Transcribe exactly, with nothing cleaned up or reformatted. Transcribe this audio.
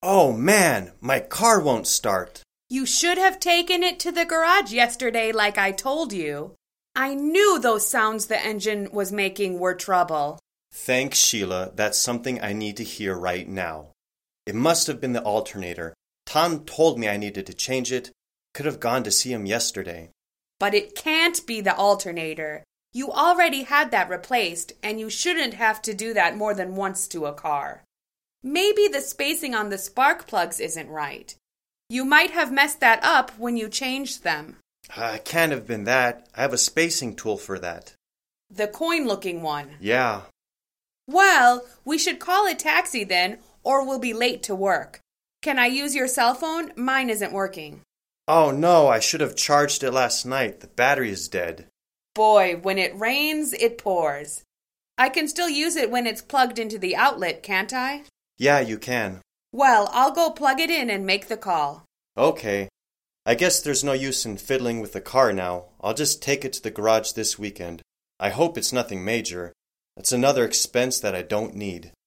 Oh man, my car won't start. You should have taken it to the garage yesterday like I told you. I knew those sounds the engine was making were trouble. Thanks, Sheila. That's something I need to hear right now. It must have been the alternator. Tom told me I needed to change it. Could have gone to see him yesterday. But it can't be the alternator. You already had that replaced, and you shouldn't have to do that more than once to a car. Maybe the spacing on the spark plugs isn't right. You might have messed that up when you changed them. Uh, it can't have been that. I have a spacing tool for that. The coin-looking one. Yeah. Well, we should call a taxi then, or we'll be late to work. Can I use your cell phone? Mine isn't working. Oh no, I should have charged it last night. The battery is dead. Boy, when it rains, it pours. I can still use it when it's plugged into the outlet, can't I? Yeah, you can. Well, I'll go plug it in and make the call. Okay. I guess there's no use in fiddling with the car now. I'll just take it to the garage this weekend. I hope it's nothing major. That's another expense that I don't need.